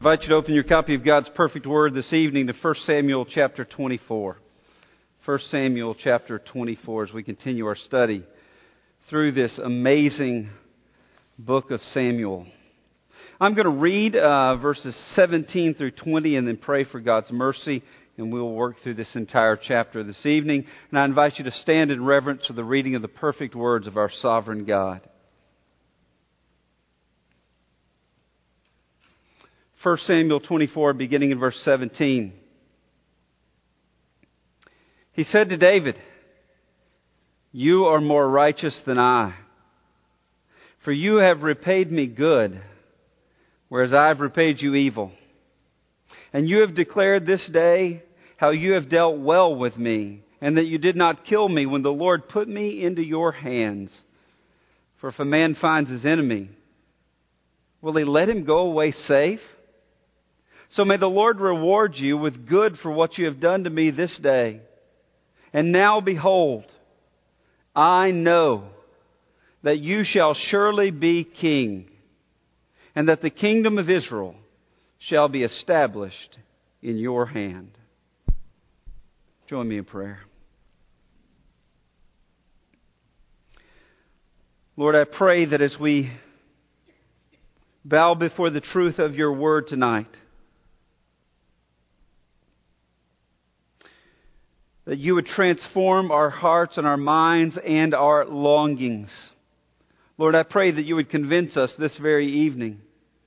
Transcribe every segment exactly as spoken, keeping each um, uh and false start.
I invite you to open your copy of God's perfect word this evening to First Samuel chapter twenty-four. First Samuel chapter twenty-four as we continue our study through this amazing book of Samuel. I'm going to read uh, verses seventeen through twenty and then pray for God's mercy, and we'll work through this entire chapter this evening. And I invite you to stand in reverence for the reading of the perfect words of our sovereign God. First Samuel twenty-four, beginning in verse seventeen. He said to David, "You are more righteous than I, for you have repaid me good, whereas I have repaid you evil. And you have declared this day how you have dealt well with me, and that you did not kill me when the Lord put me into your hands. For if a man finds his enemy, will he let him go away safe? So may the Lord reward you with good for what you have done to me this day. And now behold, I know that you shall surely be king, and that the kingdom of Israel shall be established in your hand." Join me in prayer. Lord, I pray that as we bow before the truth of your word tonight, that you would transform our hearts and our minds and our longings. Lord, I pray that you would convince us this very evening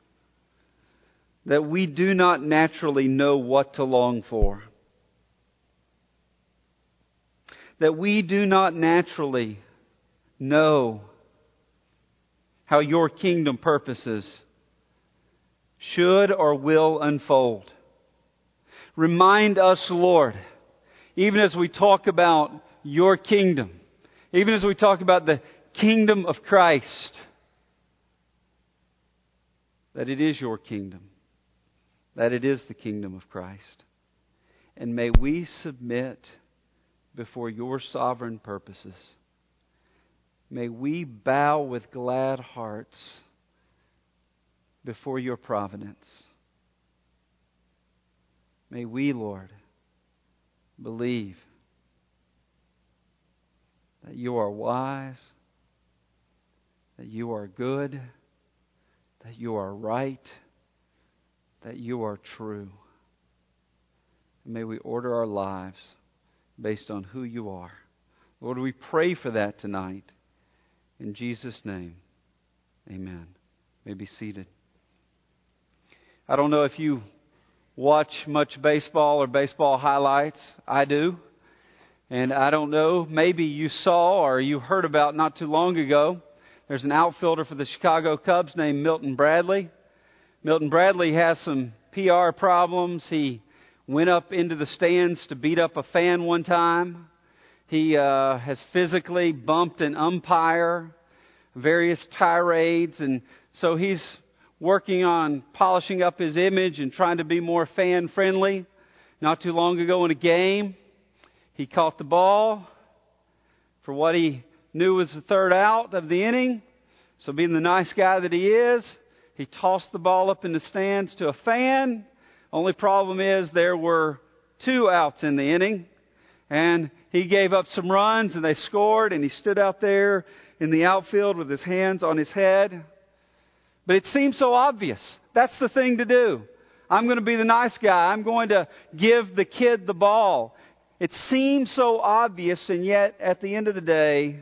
that we do not naturally know what to long for. That we do not naturally know how your kingdom purposes should or will unfold. Remind us, Lord, even as we talk about your kingdom, even as we talk about the kingdom of Christ, that it is your kingdom, that it is the kingdom of Christ. And may we submit before your sovereign purposes. May we bow with glad hearts before your providence. May we, Lord, believe that you are wise, that you are good, that you are right, that you are true. And may we order our lives based on who you are. Lord, we pray for that tonight. In Jesus' name, amen. You may be seated. I don't know if you watch much baseball or baseball highlights. I do. And I don't know, maybe you saw or you heard about not too long ago, there's an outfielder for the Chicago Cubs named Milton Bradley. Milton Bradley has some P R problems. He went up into the stands to beat up a fan one time. He uh, has physically bumped an umpire, various tirades, and so he's working on polishing up his image and trying to be more fan-friendly. Not too long ago in a game, he caught the ball for what he knew was the third out of the inning. So being the nice guy that he is, he tossed the ball up in the stands to a fan. Only problem is there were two outs in the inning, and he gave up some runs and they scored, and he stood out there in the outfield with his hands on his head. But it seems so obvious. That's the thing to do. I'm going to be the nice guy. I'm going to give the kid the ball. It seems so obvious, and yet at the end of the day,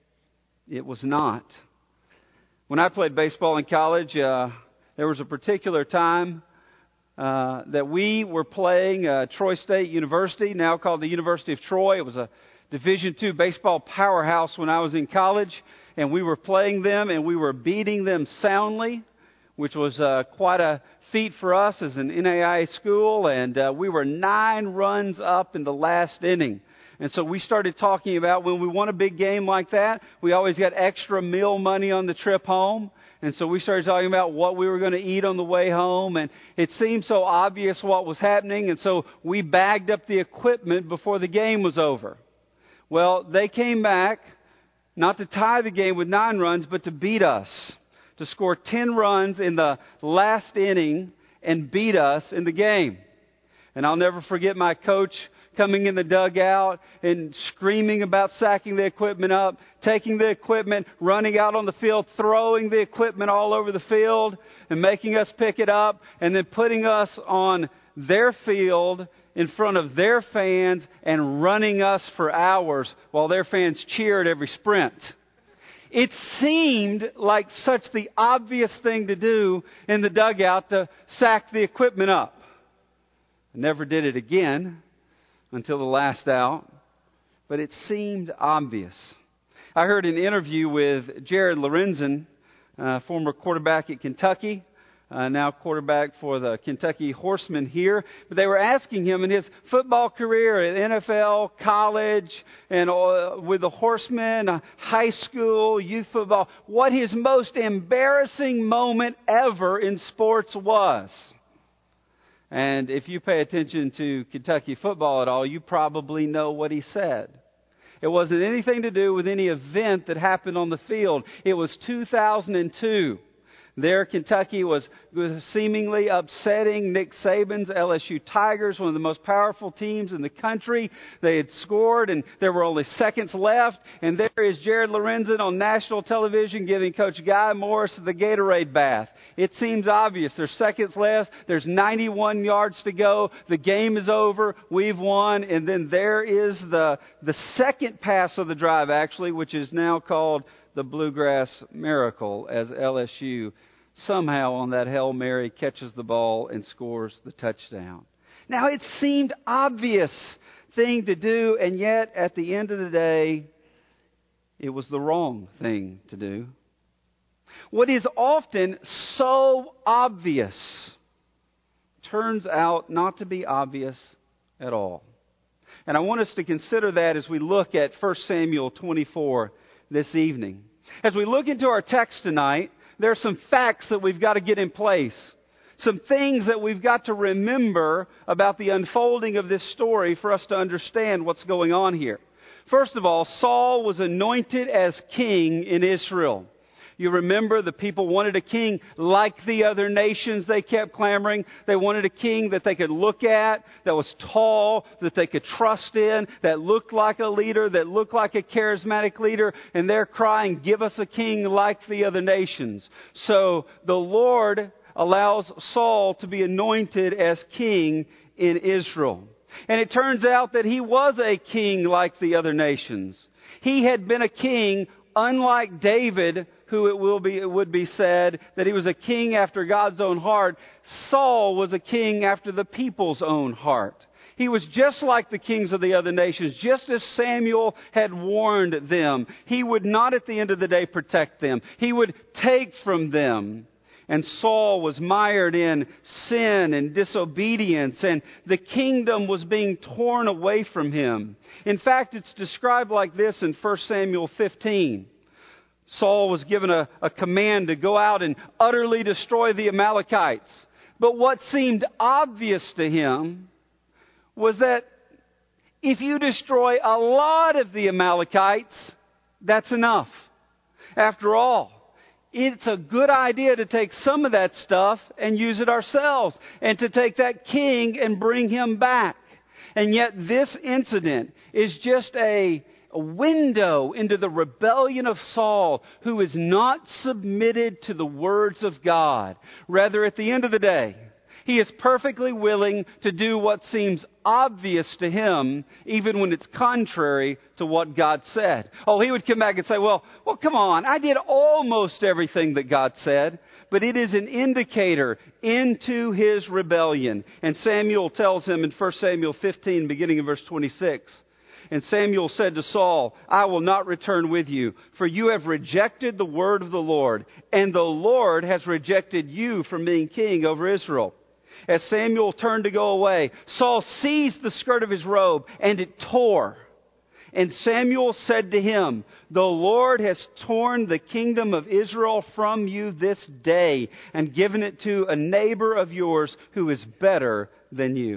it was not. When I played baseball in college, uh, there was a particular time uh, that we were playing uh, Troy State University, now called the University of Troy. It was a Division two baseball powerhouse when I was in college. And we were playing them, and we were beating them soundly, which was uh, quite a feat for us as an N A I A school. And uh, we were nine runs up in the last inning. And so we started talking about when we won a big game like that, we always got extra meal money on the trip home. And so we started talking about what we were going to eat on the way home. And it seemed so obvious what was happening. And so we bagged up the equipment before the game was over. Well, they came back. Not to tie the game with nine runs, but to beat us. To score ten runs in the last inning and beat us in the game. And I'll never forget my coach coming in the dugout and screaming about sacking the equipment up, taking the equipment, running out on the field, throwing the equipment all over the field and making us pick it up, and then putting us on their field in front of their fans and running us for hours while their fans cheered every sprint. It seemed like such the obvious thing to do in the dugout to sack the equipment up. I never did it again until the last out, but it seemed obvious. I heard an interview with Jared Lorenzen, uh, former quarterback at Kentucky, uh, now quarterback for the Kentucky Horsemen here. But they were asking him in his football career at N F L, college, and uh, with the Horsemen, uh, high school, youth football, what his most embarrassing moment ever in sports was. And if you pay attention to Kentucky football at all, you probably know what he said. It wasn't anything to do with any event that happened on the field. It was two thousand two. There, Kentucky was, was seemingly upsetting Nick Saban's L S U Tigers, one of the most powerful teams in the country. They had scored, and there were only seconds left. And there is Jared Lorenzen on national television giving Coach Guy Morris the Gatorade bath. It seems obvious. There's seconds left. There's ninety-one yards to go. The game is over. We've won. And then there is the, the second pass of the drive, actually, which is now called the Bluegrass Miracle, as L S U somehow on that Hail Mary catches the ball and scores the touchdown. Now, it seemed obvious thing to do, and yet at the end of the day, it was the wrong thing to do. What is often so obvious turns out not to be obvious at all. And I want us to consider that as we look at First Samuel twenty-four this evening. As we look into our text tonight, there are some facts that we've got to get in place. Some things that we've got to remember about the unfolding of this story for us to understand what's going on here. First of all, Saul was anointed as king in Israel. You remember the people wanted a king like the other nations. They kept clamoring. They wanted a king that they could look at, that was tall, that they could trust in, that looked like a leader, that looked like a charismatic leader. And they're crying, give us a king like the other nations. So the Lord allows Saul to be anointed as king in Israel. And it turns out that he was a king like the other nations. He had been a king unlike David, who it will be, it would be said that he was a king after God's own heart. Saul was a king after the people's own heart. He was just like the kings of the other nations, just as Samuel had warned them. He would not at the end of the day protect them. He would take from them. And Saul was mired in sin and disobedience, and the kingdom was being torn away from him. In fact, it's described like this in First Samuel fifteen. Saul was given a, a command to go out and utterly destroy the Amalekites. But what seemed obvious to him was that if you destroy a lot of the Amalekites, that's enough. After all, it's a good idea to take some of that stuff and use it ourselves, and to take that king and bring him back. And yet this incident is just a, a window into the rebellion of Saul, who is not submitted to the words of God. Rather, at the end of the day, he is perfectly willing to do what seems obvious to him, even when it's contrary to what God said. Oh, he would come back and say, well, well, come on, I did almost everything that God said. But it is an indicator into his rebellion. And Samuel tells him in First Samuel fifteen, beginning in verse twenty-six, and Samuel said to Saul, I will not return with you, for you have rejected the word of the Lord, and the Lord has rejected you from being king over Israel. As Samuel turned to go away, Saul seized the skirt of his robe, and it tore. And Samuel said to him, the Lord has torn the kingdom of Israel from you this day, and given it to a neighbor of yours who is better than you.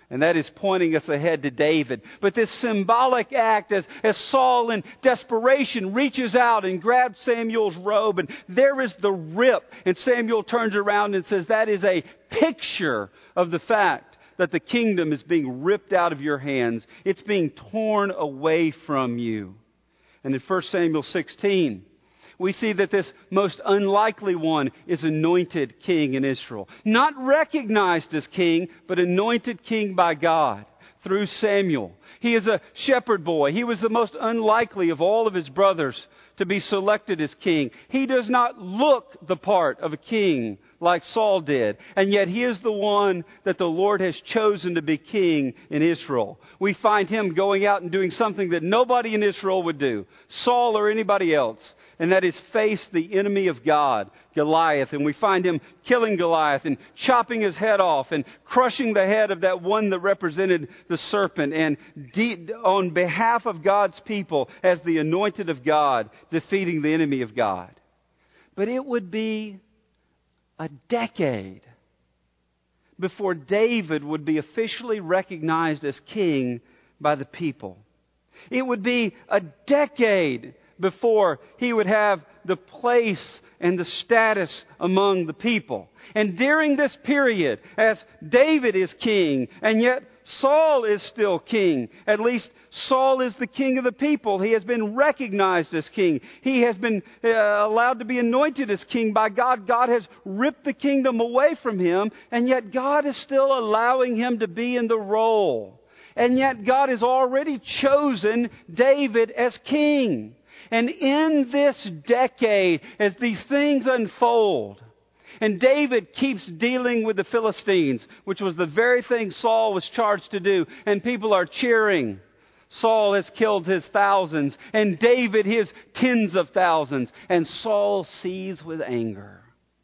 And that is pointing us ahead to David. But this symbolic act as, as Saul in desperation reaches out and grabs Samuel's robe, and there is the rip. And Samuel turns around and says, that is a picture of the fact that the kingdom is being ripped out of your hands. It's being torn away from you. And in First Samuel sixteen, we see that this most unlikely one is anointed king in Israel. Not recognized as king, but anointed king by God through Samuel. He is a shepherd boy. He was the most unlikely of all of his brothers to be selected as king. He does not look the part of a king like Saul did. And yet he is the one that the Lord has chosen to be king in Israel. We find him going out and doing something that nobody in Israel would do, Saul or anybody else. And that is face the enemy of God, Goliath. And we find him killing Goliath and chopping his head off and crushing the head of that one that represented the serpent. And de- on behalf of God's people, as the anointed of God, defeating the enemy of God. But it would be a decade before David would be officially recognized as king by the people. It would be a decade before he would have the place and the status among the people. And during this period, as David is king, and yet Saul is still king. At least Saul is the king of the people. He has been recognized as king. He has been uh, allowed to be anointed as king by God. God has ripped the kingdom away from him, and yet God is still allowing him to be in the role. And yet God has already chosen David as king. And in this decade, as these things unfold, and David keeps dealing with the Philistines, which was the very thing Saul was charged to do, and people are cheering. Saul has killed his thousands, and David his tens of thousands, and Saul sees with anger.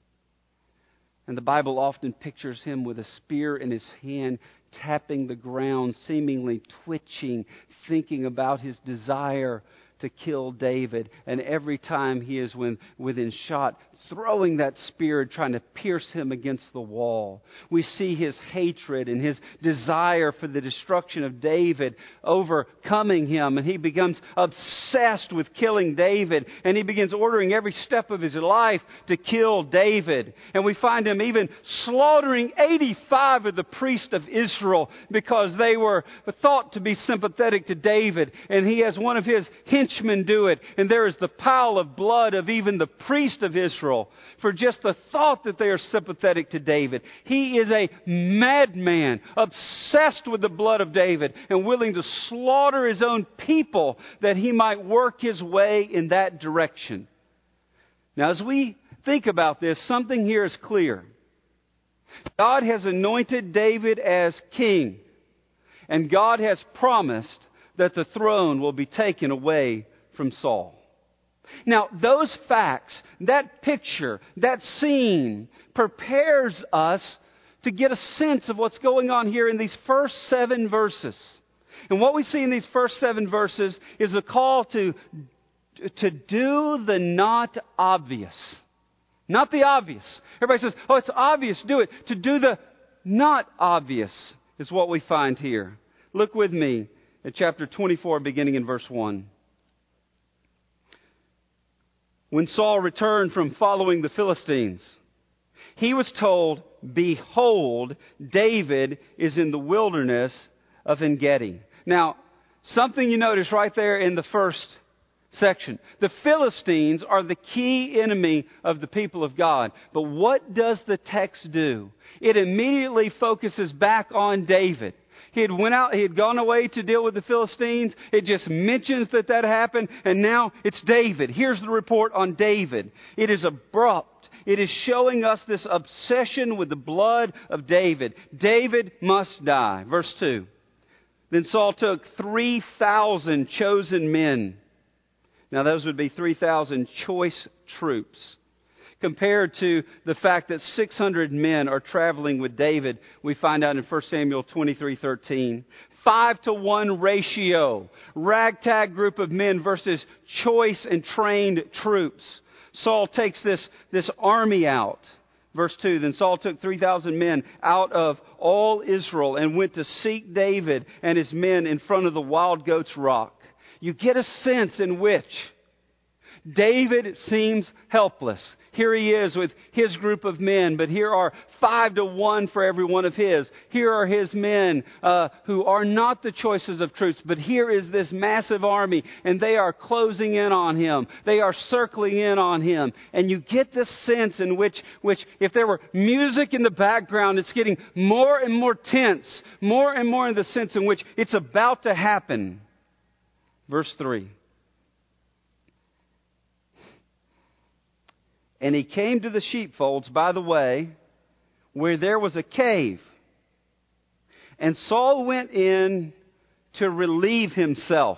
And the Bible often pictures him with a spear in his hand, tapping the ground, seemingly twitching, thinking about his desire to kill David. And every time he is within shot, throwing that spear, trying to pierce him against the wall. We see his hatred and his desire for the destruction of David overcoming him. And he becomes obsessed with killing David. And he begins ordering every step of his life to kill David. And we find him even slaughtering eighty-five of the priests of Israel because they were thought to be sympathetic to David. And he has one of his henchmen do it. And there is the pile of blood of even the priest of Israel for just the thought that they are sympathetic to David. He is a madman, obsessed with the blood of David and willing to slaughter his own people that he might work his way in that direction. Now, as we think about this, something here is clear. God has anointed David as king, and God has promised that the throne will be taken away from Saul. Now, those facts, that picture, that scene prepares us to get a sense of what's going on here in these first seven verses. And what we see in these first seven verses is a call to, to do the not obvious. Not the obvious. Everybody says, oh, it's obvious, do it. To do the not obvious is what we find here. Look with me at chapter twenty-four, beginning in verse one. When Saul returned from following the Philistines, he was told, behold, David is in the wilderness of En-gedi. Now, something you notice right there in the first section. The Philistines are the key enemy of the people of God. But what does the text do? It immediately focuses back on David. He had went out, he had gone away to deal with the Philistines. It just mentions that that happened, and now it's David. Here's the report on David. It is abrupt. It is showing us this obsession with the blood of David. David must die. Verse two. Then Saul took three thousand chosen men. Now those would be three thousand choice troops, compared to the fact that six hundred men are traveling with David. We find out in First Samuel twenty-three thirteen. Five to one ratio. Ragtag group of men versus choice and trained troops. Saul takes this, this army out Verse two, then Saul took three thousand men out of all Israel and went to seek David and his men in front of the Wild Goats Rock. You get a sense in which David seems helpless. Here he is with his group of men, but here are five to one for every one of his. Here are his men uh, who are not the choices of troops, but here is this massive army, and they are closing in on him. They are circling in on him. And you get this sense in which, which if there were music in the background, it's getting more and more tense, more and more in the sense in which it's about to happen. Verse three. And he came to the sheepfolds by the way, where there was a cave. And Saul went in to relieve himself.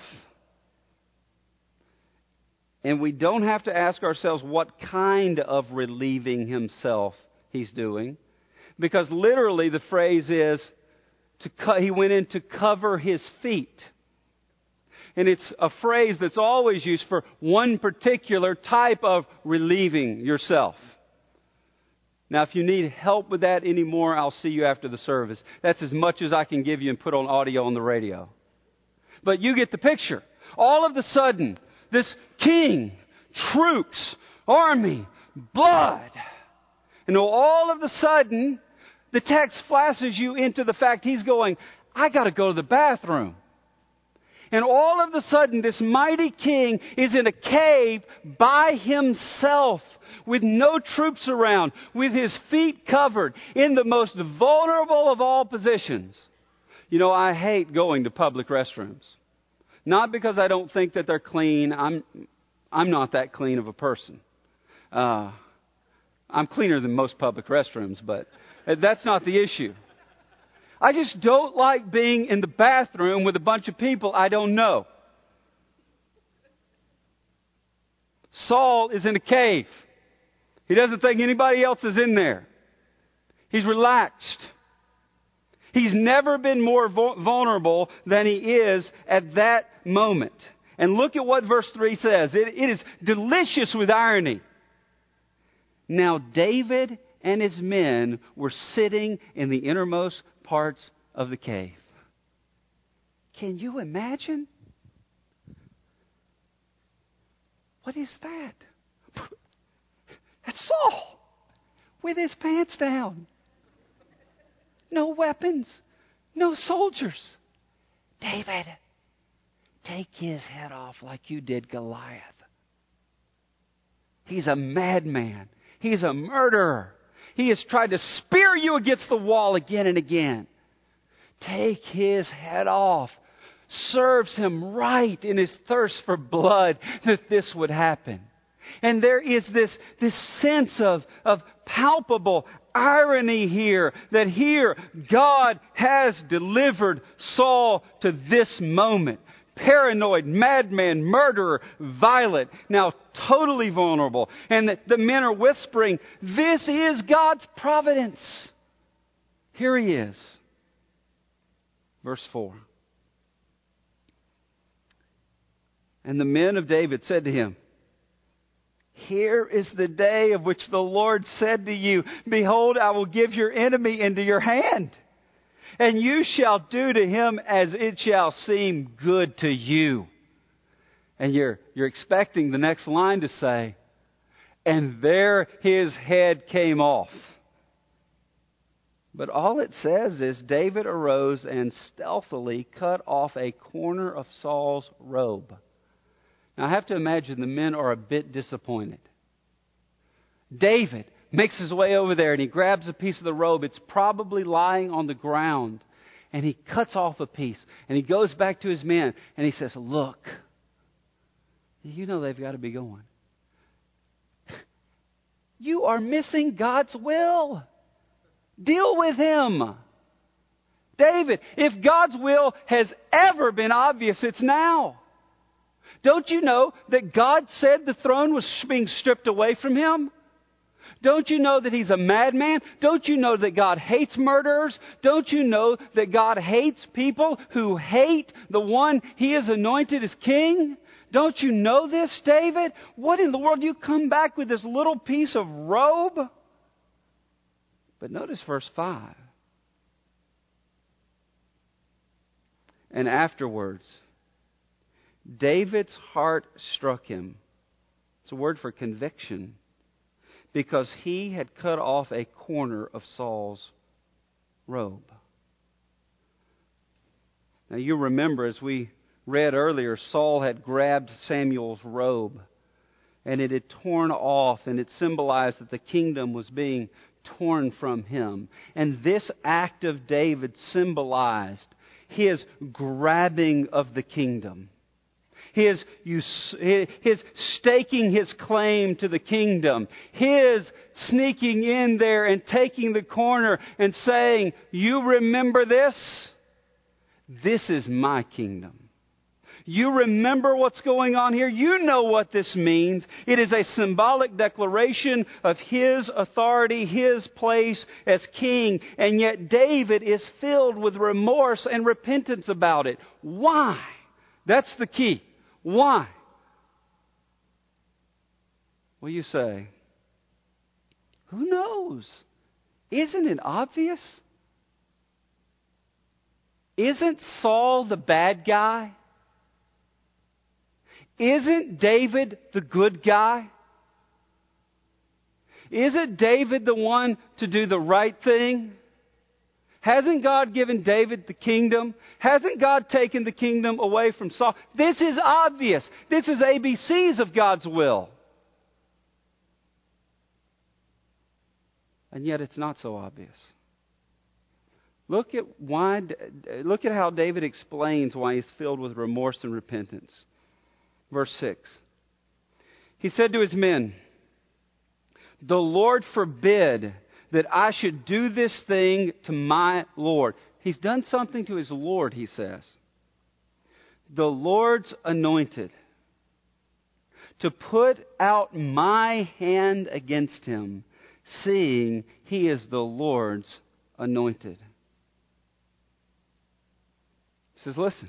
And we don't have to ask ourselves what kind of relieving himself he's doing. Because literally the phrase is, to co- he went in to cover his feet. And it's a phrase that's always used for one particular type of relieving yourself. Now, if you need help with that anymore, I'll see you after the service. That's as much as I can give you and put on audio on the radio. But you get the picture. All of a sudden, this king, troops, army, blood. And all of a sudden, the text flashes you into the fact he's going, I got to go to the bathroom. And all of a sudden, this mighty king is in a cave by himself, with no troops around, with his feet covered, in the most vulnerable of all positions. You know, I hate going to public restrooms. Not because I don't think that they're clean. I'm, I'm not that clean of a person. Uh, I'm cleaner than most public restrooms, but that's not the issue. I just don't like being in the bathroom with a bunch of people I don't know. Saul is in a cave. He doesn't think anybody else is in there. He's relaxed. He's never been more vulnerable than he is at that moment. And look at what verse three says. It, it is delicious with irony. Now David and his men were sitting in the innermost parts of the cave. Can you imagine? What is that? That's Saul with his pants down. No weapons. No soldiers. David, take his head off like you did Goliath. He's a madman. He's a murderer. He has tried to spear you against the wall again and again. Take his head off. Serves him right in his thirst for blood that this would happen. And there is this, this sense of, of palpable irony here, that here God has delivered Saul to this moment. Paranoid, madman, murderer, violent, now totally vulnerable. And the, the men are whispering, this is God's providence. Here he is. Verse four. And the men of David said to him, here is the day of which the Lord said to you, behold, I will give your enemy into your hand. And you shall do to him as it shall seem good to you. And you're, you're expecting the next line to say, and there his head came off. But all it says is David arose and stealthily cut off a corner of Saul's robe. Now I have to imagine the men are a bit disappointed. David makes his way over there and he grabs a piece of the robe. It's probably lying on the ground. And he cuts off a piece. And he goes back to his men and he says, look, you know they've got to be going. You are missing God's will. Deal with him. David, if God's will has ever been obvious, it's now. Don't you know that God said the throne was being stripped away from him? Don't you know that he's a madman? Don't you know that God hates murderers? Don't you know that God hates people who hate the one he has anointed as king? Don't you know this, David? What in the world do you come back with this little piece of robe? But notice verse five. And afterwards, David's heart struck him. It's a word for conviction. Because he had cut off a corner of Saul's robe. Now you remember, as we read earlier, Saul had grabbed Samuel's robe. And it had torn off, and it symbolized that the kingdom was being torn from him. And this act of David symbolized his grabbing of the kingdom. His, his staking his claim to the kingdom. His sneaking in there and taking the corner and saying, you remember this? This is my kingdom. You remember what's going on here? You know what this means. It is a symbolic declaration of His authority, His place as king. And yet David is filled with remorse and repentance about it. Why? That's the key. Why? Well, you say, who knows? Isn't it obvious? Isn't Saul the bad guy? Isn't David the good guy? Isn't David the one to do the right thing? Hasn't God given David the kingdom? Hasn't God taken the kingdom away from Saul? This is obvious. This is A B Cs of God's will. And yet it's not so obvious. Look at why. Look at how David explains why he's filled with remorse and repentance. Verse six. He said to his men, "The Lord forbid that I should do this thing to my Lord." He's done something to his Lord, he says. The Lord's anointed. To put out my hand against him, seeing he is the Lord's anointed. He says, listen,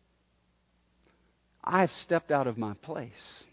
I've stepped out of my place.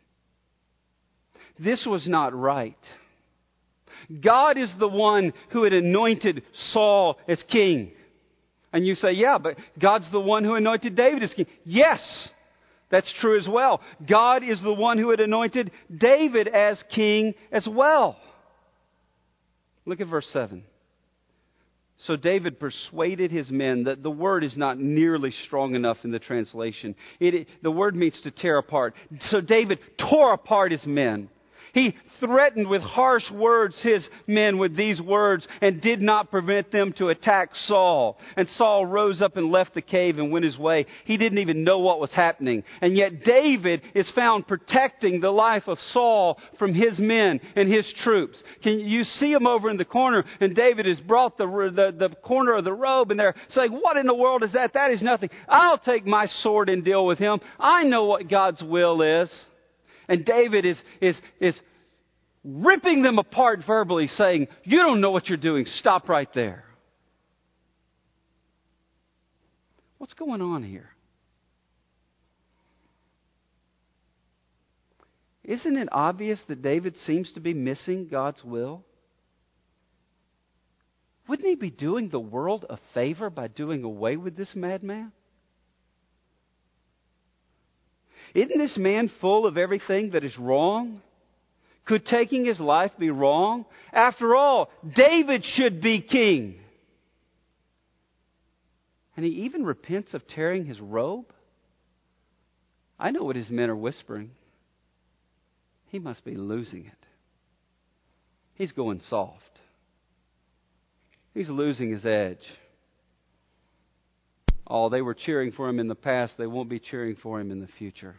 This was not right. God is the one who had anointed Saul as king. And you say, yeah, but God's the one who anointed David as king. Yes, that's true as well. God is the one who had anointed David as king as well. Look at verse seven. So David persuaded his men. That the word is not nearly strong enough in the translation. It, the word means to tear apart. So David tore apart his men. He threatened with harsh words his men with these words and did not prevent them to attack Saul. And Saul rose up and left the cave and went his way. He didn't even know what was happening. And yet David is found protecting the life of Saul from his men and his troops. Can you see him over in the corner? And David has brought the, the, the corner of the robe and they're saying, what in the world is that? That is nothing. I'll take my sword and deal with him. I know what God's will is. And David is, is, is ripping them apart verbally, saying, you don't know what you're doing. Stop right there. What's going on here? Isn't it obvious that David seems to be missing God's will? Wouldn't he be doing the world a favor by doing away with this madman? Isn't this man full of everything that is wrong? Could taking his life be wrong? After all, David should be king. And he even repents of tearing his robe? I know what his men are whispering. He must be losing it. He's going soft. He's losing his edge. Oh, they were cheering for him in the past. They won't be cheering for him in the future.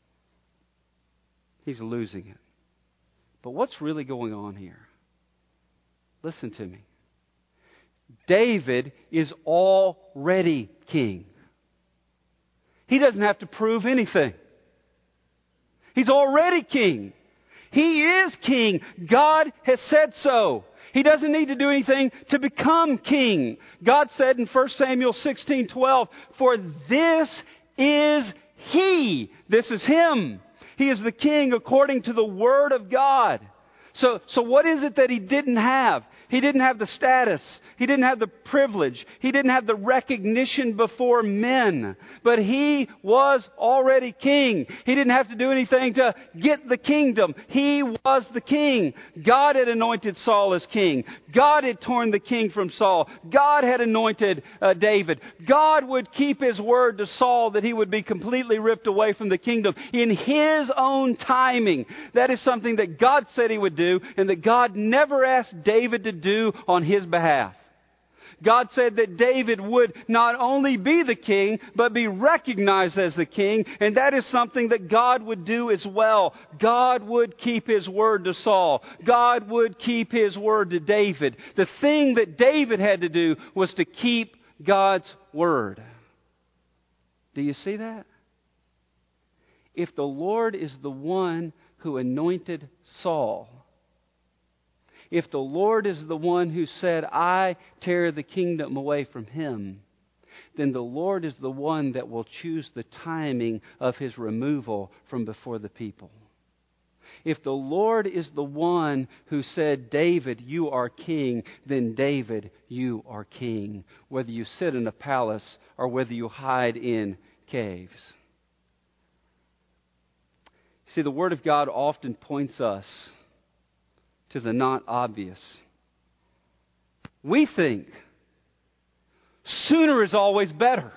He's losing it. But what's really going on here? Listen to me. David is already king. He doesn't have to prove anything. He's already king. He is king. God has said so. He doesn't need to do anything to become king. God said in First Samuel sixteen twelve, for this is He. This is Him. He is the king according to the Word of God. So, so what is it that he didn't have? He didn't have the status. He didn't have the privilege. He didn't have the recognition before men. But he was already king. He didn't have to do anything to get the kingdom. He was the king. God had anointed Saul as king. God had torn the king from Saul. God had anointed uh, David. God would keep His word to Saul that he would be completely ripped away from the kingdom in His own timing. That is something that God said He would do, and that God never asked David to do on his behalf. God said that David would not only be the king, but be recognized as the king, and that is something that God would do as well. God would keep His word to Saul. God would keep His word to David. The thing that David had to do was to keep God's word. Do you see that? If the Lord is the one who anointed Saul, if the Lord is the one who said, I tear the kingdom away from him, then the Lord is the one that will choose the timing of His removal from before the people. If the Lord is the one who said, David, you are king, then David, you are king, whether you sit in a palace or whether you hide in caves. See, the Word of God often points us to the not obvious. We think sooner is always better.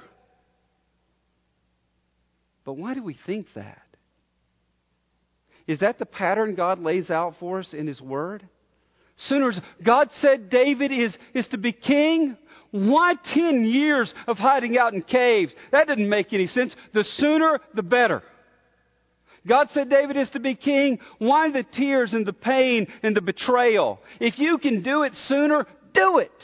But why do we think that? Is that the pattern God lays out for us in His Word? Sooner is, God said David is, is to be king. Why ten years of hiding out in caves? That didn't make any sense. The sooner, the better. God said David is to be king. Why the tears and the pain and the betrayal? If you can do it sooner, do it.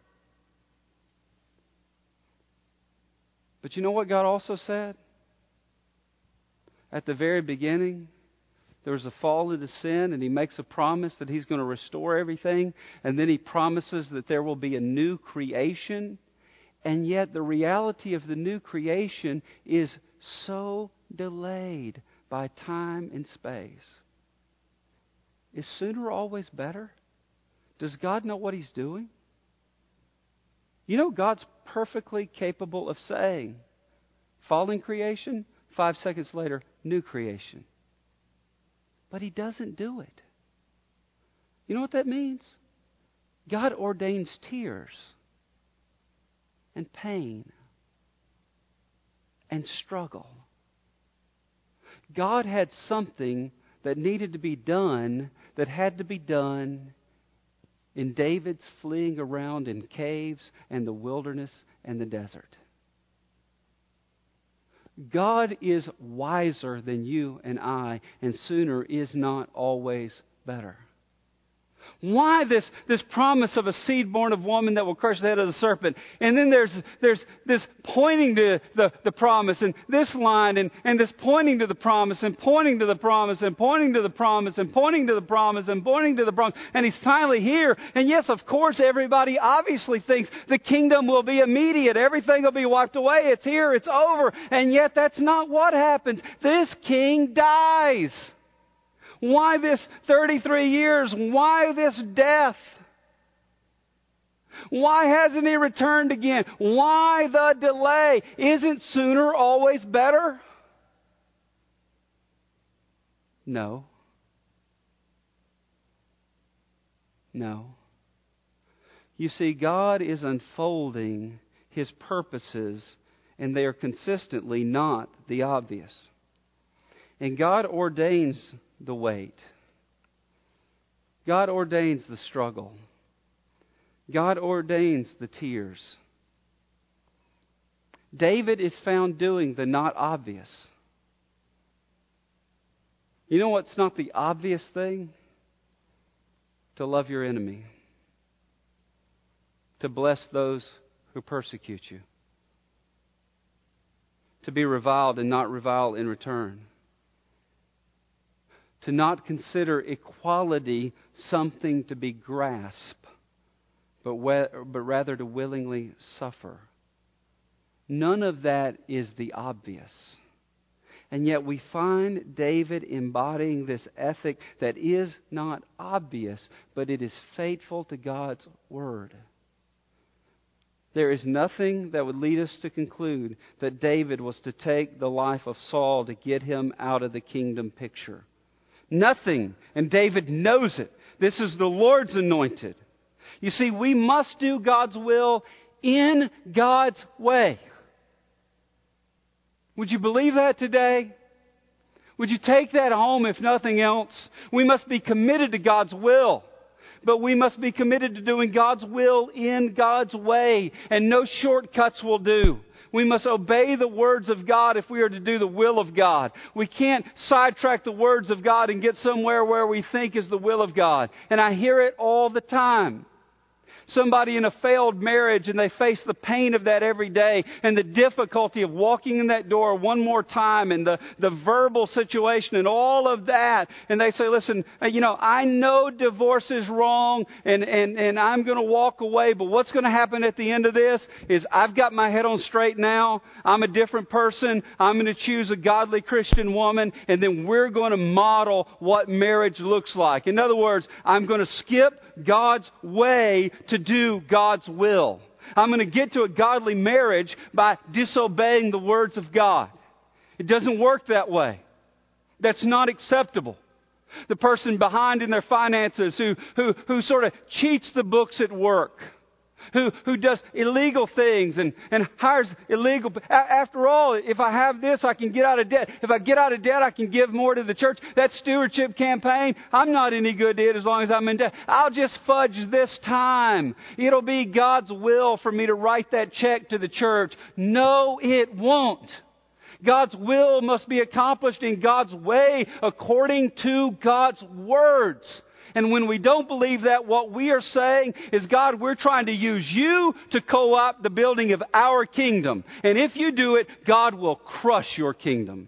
But you know what God also said? At the very beginning, there was a fall into sin, and He makes a promise that He's going to restore everything. And then He promises that there will be a new creation. And yet the reality of the new creation is so delayed by time and space. Is sooner always better? Does God know what He's doing? You know, God's perfectly capable of saying, fallen creation, five seconds later, new creation. But He doesn't do it. You know what that means? God ordains tears and pain and struggle. God had something that needed to be done, that had to be done in David's fleeing around in caves and the wilderness and the desert. God is wiser than you and I, and sooner is not always better. Why this, this promise of a seed born of woman that will crush the head of the serpent? And then there's, there's this pointing to the, the promise, and this line, and, and this pointing to the promise, and pointing to the promise, and pointing to the promise, and pointing to the promise, and pointing to the promise. And He's finally here. And yes, of course, everybody obviously thinks the kingdom will be immediate. Everything will be wiped away. It's here. It's over. And yet that's not what happens. This king dies. Why this thirty-three years? Why this death? Why hasn't He returned again? Why the delay? Isn't sooner always better? No. No. You see, God is unfolding His purposes, and they are consistently not the obvious. And God ordains the wait. God ordains the struggle. God ordains the tears. David is found doing the not obvious. You know what's not the obvious thing? To love your enemy. To bless those who persecute you. To be reviled and not revile in return. To not consider equality something to be grasped, but, we- but rather to willingly suffer. None of that is the obvious. And yet we find David embodying this ethic that is not obvious, but it is faithful to God's Word. There is nothing that would lead us to conclude that David was to take the life of Saul to get him out of the kingdom picture. Nothing. And David knows it. This is the Lord's anointed. You see, we must do God's will in God's way. Would you believe that today? Would you take that home if nothing else? We must be committed to God's will. But we must be committed to doing God's will in God's way. And no shortcuts will do. We must obey the words of God if we are to do the will of God. We can't sidetrack the words of God and get somewhere where we think is the will of God. And I hear it all the time. Somebody in a failed marriage and they face the pain of that every day and the difficulty of walking in that door one more time and the, the verbal situation and all of that. And they say, listen, you know, I know divorce is wrong and, and, and I'm going to walk away. But what's going to happen at the end of this is I've got my head on straight now. I'm a different person. I'm going to choose a godly Christian woman. And then we're going to model what marriage looks like. In other words, I'm going to skip God's way to do God's will. I'm going to get to a godly marriage by disobeying the words of God. It doesn't work that way. That's not acceptable. The person behind in their finances who, who, who sort of cheats the books at work, who, who does illegal things and, and hires illegal... After all, if I have this, I can get out of debt. If I get out of debt, I can give more to the church. That stewardship campaign, I'm not any good to it as long as I'm in debt. I'll just fudge this time. It'll be God's will for me to write that check to the church. No, it won't. God's will must be accomplished in God's way according to God's words. And when we don't believe that, what we are saying is, God, we're trying to use you to co-opt the building of our kingdom. And if you do it, God will crush your kingdom.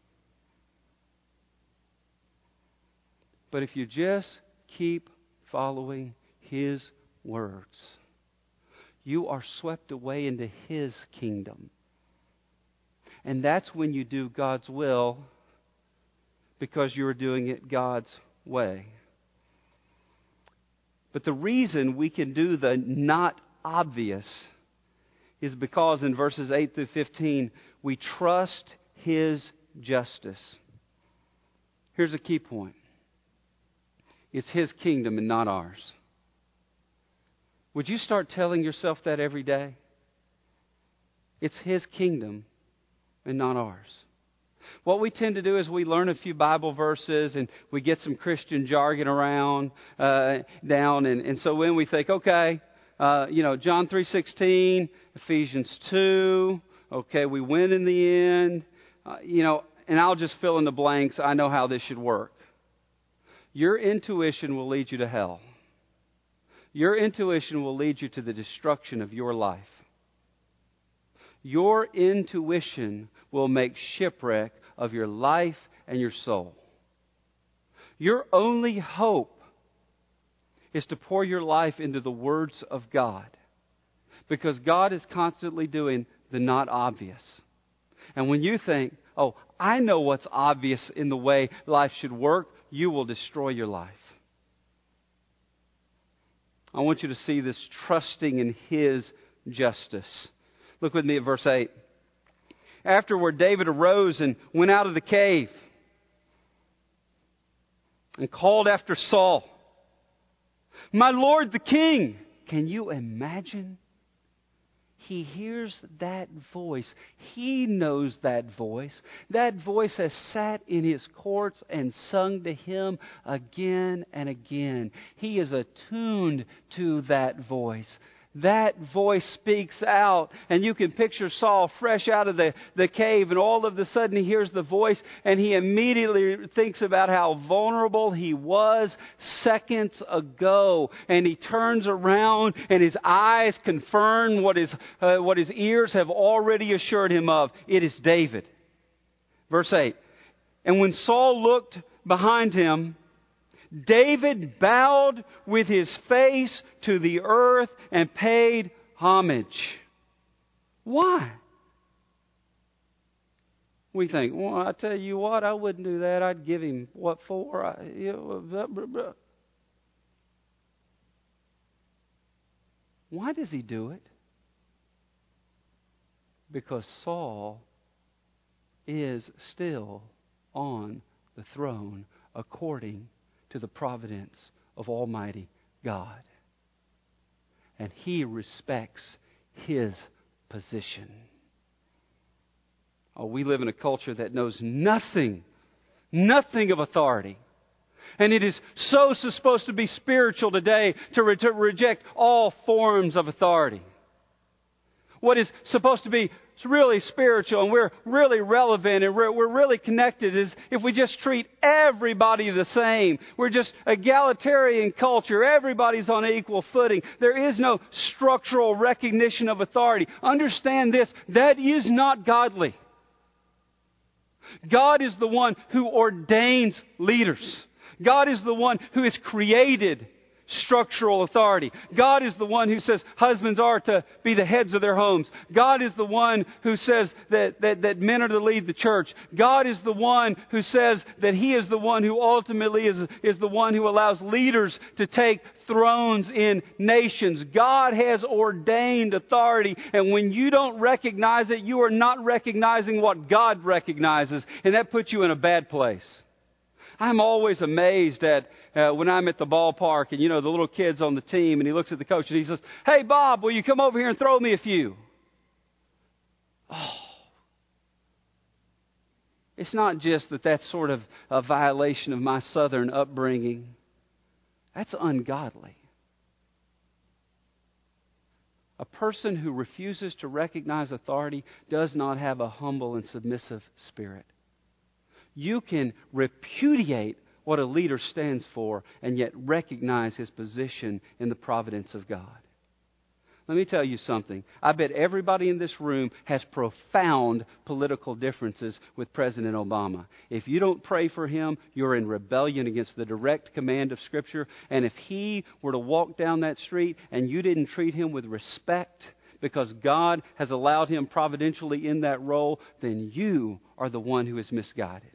But if you just keep following His words, you are swept away into His kingdom. And that's when you do God's will because you're doing it God's way. But the reason we can do the not obvious is because in verses eight through fifteen, we trust His justice. Here's a key point. It's His kingdom and not ours. Would you start telling yourself that every day? It's His kingdom and not ours. What we tend to do is we learn a few Bible verses and we get some Christian jargon around, uh, down. And, and so when we think, okay, uh, you know, John three sixteen, Ephesians two, okay, we win in the end, uh, you know, and I'll just fill in the blanks. I know how this should work. Your intuition will lead you to hell. Your intuition will lead you to the destruction of your life. Your intuition will make shipwreck of your life and your soul. Your only hope is to pour your life into the words of God, because God is constantly doing the not obvious. And when you think, oh, I know what's obvious in the way life should work, you will destroy your life. I want you to see this trusting in His justice. Look with me at verse eight. Afterward, David arose and went out of the cave and called after Saul, "My Lord the King." Can you imagine? He hears that voice. He knows that voice. That voice has sat in his courts and sung to him again and again. He is attuned to that voice. That voice speaks out, and you can picture Saul fresh out of the, the cave, and all of a sudden he hears the voice, and he immediately thinks about how vulnerable he was seconds ago. And he turns around, and his eyes confirm what his, uh, what his ears have already assured him of. It is David. Verse eight. And when Saul looked behind him, David bowed with his face to the earth and paid homage. Why? We think, well, I tell you what, I wouldn't do that. I'd give him what for? I, you know, blah, blah, blah. Why does he do it? Because Saul is still on the throne according to the providence of Almighty God. And he respects his position. Oh, we live in a culture that knows nothing, nothing of authority. And it is so supposed to be spiritual today to, re- to reject all forms of authority. What is supposed to be really spiritual and we're really relevant and we're, we're really connected is if we just treat everybody the same. We're just egalitarian culture. Everybody's on equal footing. There is no structural recognition of authority. Understand this, that is not godly. God is the one who ordains leaders. God is the one who has created structural authority. God is the one who says husbands are to be the heads of their homes. God is the one who says that, that, that men are to lead the church. God is the one who says that He is the one who ultimately is, is the one who allows leaders to take thrones in nations. God has ordained authority, and when you don't recognize it, you are not recognizing what God recognizes, and that puts you in a bad place. I'm always amazed at uh, when I'm at the ballpark and, you know, the little kid's on the team and he looks at the coach and he says, "Hey, Bob, will you come over here and throw me a few?" Oh. It's not just that that's sort of a violation of my Southern upbringing. That's ungodly. A person who refuses to recognize authority does not have a humble and submissive spirit. You can repudiate what a leader stands for and yet recognize his position in the providence of God. Let me tell you something. I bet everybody in this room has profound political differences with President Obama. If you don't pray for him, you're in rebellion against the direct command of Scripture. And if he were to walk down that street and you didn't treat him with respect because God has allowed him providentially in that role, then you are the one who is misguided.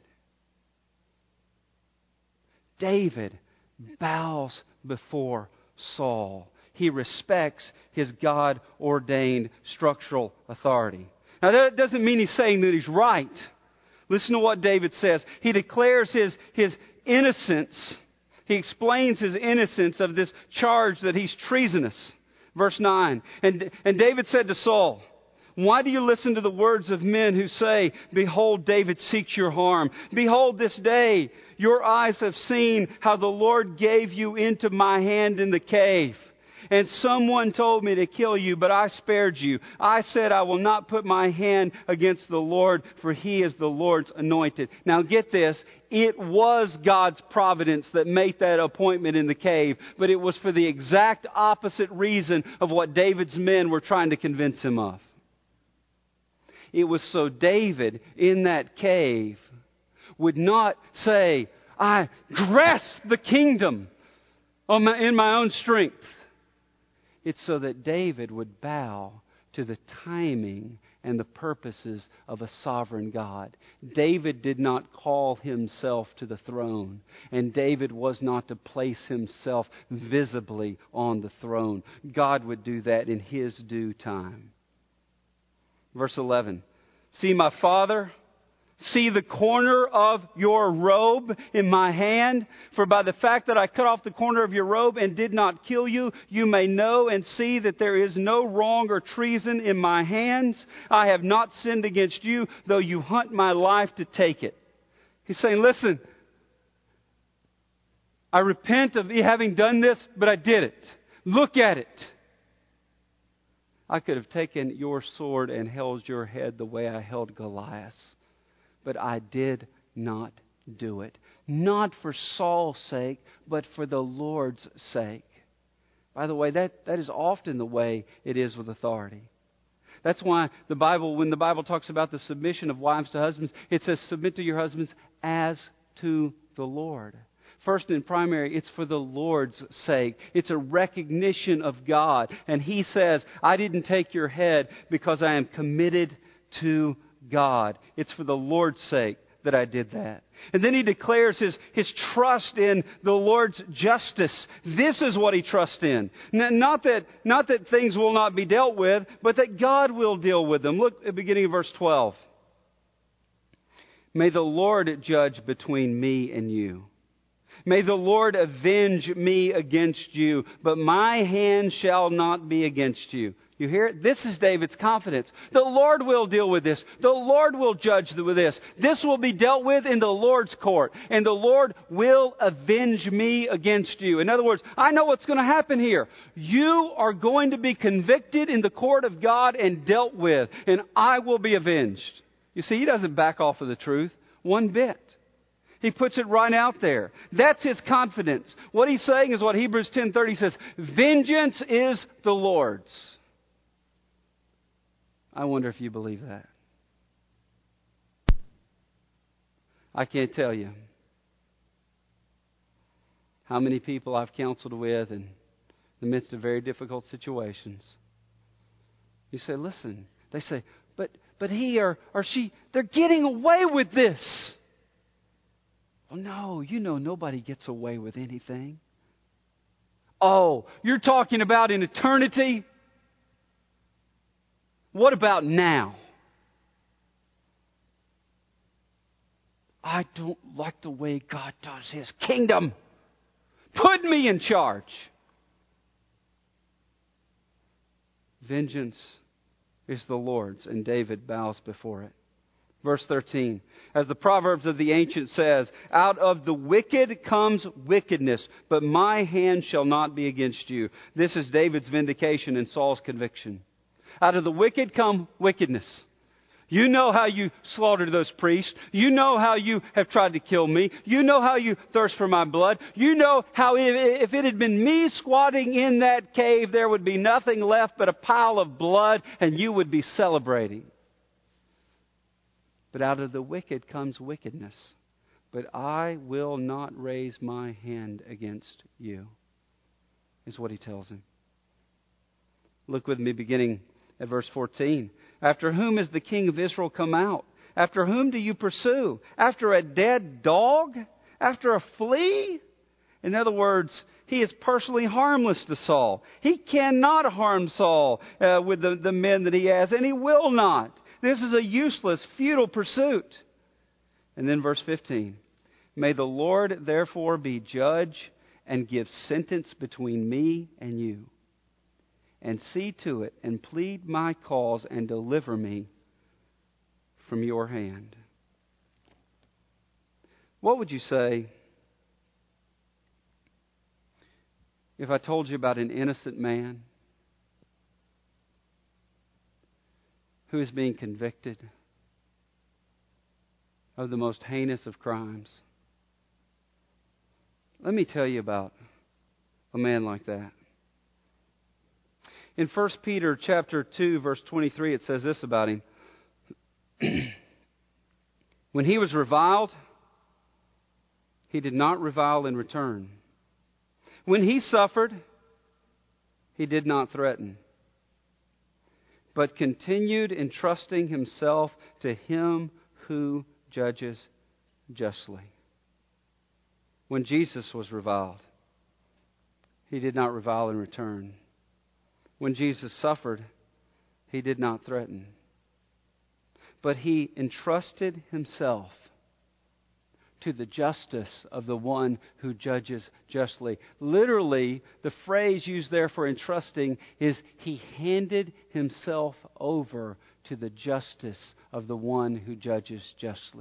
David bows before Saul. He respects his God-ordained structural authority. Now, that doesn't mean he's saying that he's right. Listen to what David says. He declares his, his innocence. He explains his innocence of this charge that he's treasonous. Verse nine. And, and David said to Saul, "Why do you listen to the words of men who say, 'Behold, David seeks your harm'? Behold, this day your eyes have seen how the Lord gave you into my hand in the cave. And someone told me to kill you, but I spared you. I said, I will not put my hand against the Lord, for He is the Lord's anointed." Now get this. It was God's providence that made that appointment in the cave, but it was for the exact opposite reason of what David's men were trying to convince him of. It was so David in that cave would not say, "I grasp the kingdom in my own strength." It's so that David would bow to the timing and the purposes of a sovereign God. David did not call himself to the throne, and David was not to place himself visibly on the throne. God would do that in His due time. Verse eleven. "See, my father, see the corner of your robe in my hand. For by the fact that I cut off the corner of your robe and did not kill you, you may know and see that there is no wrong or treason in my hands. I have not sinned against you, though you hunt my life to take it." He's saying, listen, I repent of having done this, but I did it. Look at it. I could have taken your sword and held your head the way I held Goliath's. But I did not do it. Not for Saul's sake, but for the Lord's sake. By the way, that, that is often the way it is with authority. That's why the Bible, when the Bible talks about the submission of wives to husbands, it says, "Submit to your husbands as to the Lord." First and primary, it's for the Lord's sake. It's a recognition of God. And He says, "I didn't take your head because I am committed to God. It's for the Lord's sake that I did that. And then he declares his, his trust in the Lord's justice. This is what he trusts in. N- Not that, not that things will not be dealt with, but that God will deal with them. Look at the beginning of verse twelve. May the Lord judge between me and you. May the Lord avenge me against you, but my hand shall not be against you. You hear it? This is David's confidence. The Lord will deal with this. The Lord will judge with this. This will be dealt with in the Lord's court. And the Lord will avenge me against you. In other words, I know what's going to happen here. You are going to be convicted in the court of God and dealt with. And I will be avenged. You see, he doesn't back off of the truth one bit. He puts it right out there. That's his confidence. What he's saying is what Hebrews ten thirty says, vengeance is the Lord's. I wonder if you believe that. I can't tell you how many people I've counseled with in the midst of very difficult situations. You say, listen, they say, but but he or, or she, they're getting away with this. Well, no, you know nobody gets away with anything. Oh, you're talking about in eternity? What about now? I don't like the way God does His kingdom. Put me in charge. Vengeance is the Lord's, and David bows before it. Verse thirteen, as the Proverbs of the ancient says, out of the wicked comes wickedness, but my hand shall not be against you. This is David's vindication and Saul's conviction. Out of the wicked come wickedness. You know how you slaughtered those priests. You know how you have tried to kill me. You know how you thirst for my blood. You know how if it had been me squatting in that cave, there would be nothing left but a pile of blood, and you would be celebrating. But out of the wicked comes wickedness. But I will not raise my hand against you, is what he tells him. Look with me beginning at verse fourteen. After whom is the king of Israel come out? After whom do you pursue? After a dead dog? After a flea? In other words, he is personally harmless to Saul. He cannot harm Saul uh, with the, the men that he has, and he will not. This is a useless, futile pursuit. And then verse fifteen. May the Lord therefore be judge and give sentence between me and you. And see to it and plead my cause and deliver me from your hand. What would you say if I told you about an innocent man who is being convicted of the most heinous of crimes? Let me tell you about a man like that. In First Peter chapter two, verse twenty-three, it says this about him. When he was reviled, he did not revile in return. When he suffered, he did not threaten, but continued entrusting himself to him who judges justly. When Jesus was reviled, he did not revile in return. When Jesus suffered, he did not threaten, but he entrusted himself to the justice of the one who judges justly. Literally, the phrase used there for entrusting is he handed himself over to the justice of the one who judges justly.